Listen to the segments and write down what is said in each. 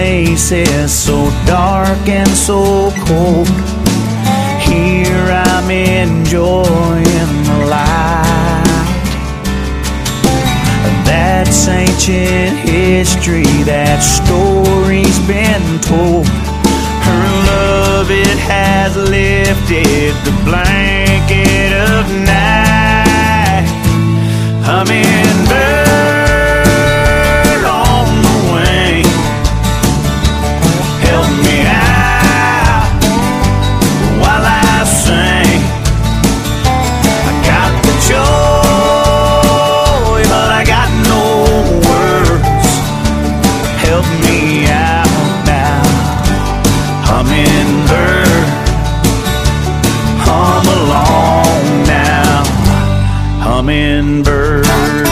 places so dark and so cold. Here I'm enjoying the light. That's ancient history, that story's been told. Her love, it has lifted the blanket of night. Hummingbird on the wing, help me out while I sing. I got the joy, but I got no words. Help me out now, hummingbird, hum along now, hummingbird.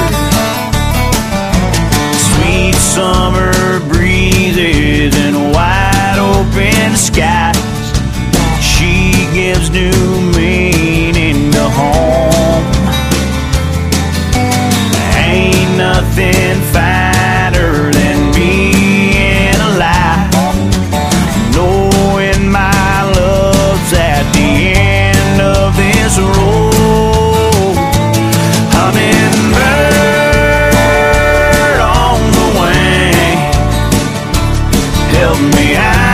Sweet summer breezes and wide open skies, she gives new meaning to home. Ain't nothing finer than being alive, knowing my love's at the end of this road. Hummingbird on the wing, help me out